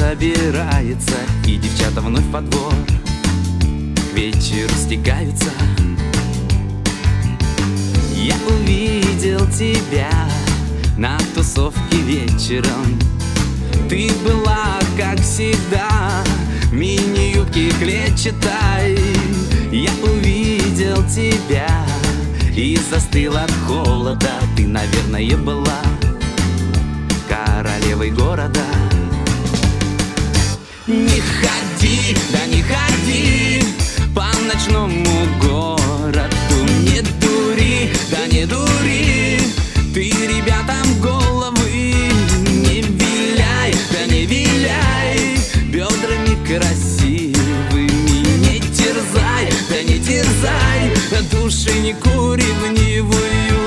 собирается, и девчата вновь под двор к вечеру стекаются. Я увидел тебя на тусовке вечером. Ты была, как всегда, в мини-юбке клетчатой. Я увидел тебя и застыл от холода. Ты, наверное, была королевой города. Не ходи, да не ходи по ночному городу. Не дури, да не дури ты ребятам головы. Не виляй, да не виляй бедрами красивыми. Не терзай, да не терзай душеньку ревнивую.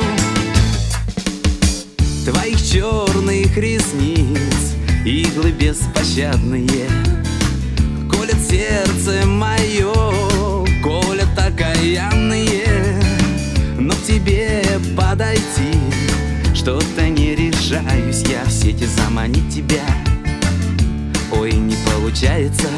Твоих черных ресниц иглы беспощадные колят сердце мое, колят окаянные. Но к тебе подойти что-то не решаюсь я, в сети заманить тебя, ой, не получается.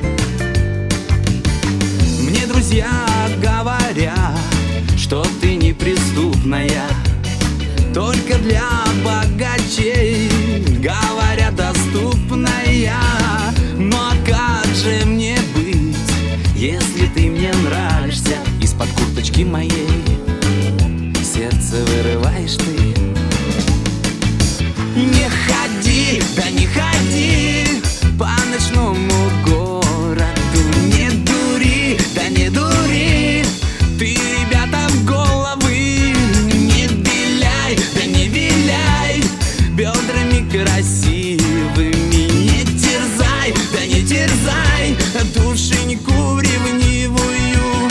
Мне друзья говорят, что ты неприступная, только для богачей, говорят, доступная. Ну а как же мне быть, если ты мне нравишься? Из-под курточки моей сердце вырываешь ты. Не ходи, да не ходи по ночному городу. Не дури, да не дури ты ребятам головы. Не виляй, да не виляй бедрами красивыми. Не терзай, да не терзай душеньку ревнивую.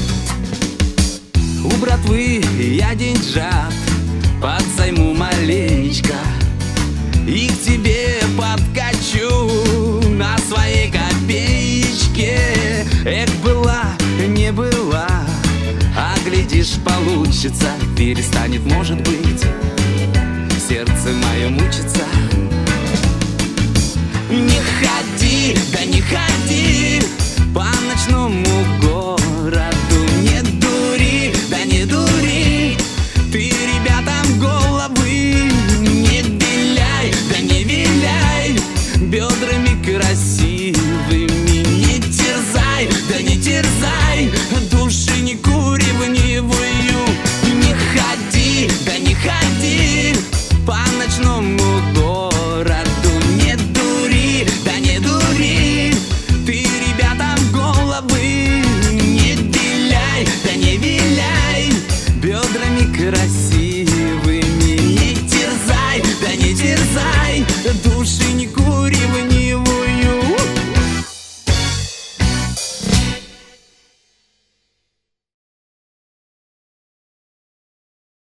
У братвы я деньжат подзайму маленечко и к тебе подкачу на своей копеечке. Эх, была, не была, а глядишь, получится. Перестанет, может быть, сердце мое мучиться. Не ходи, да не ходи по ночному городу.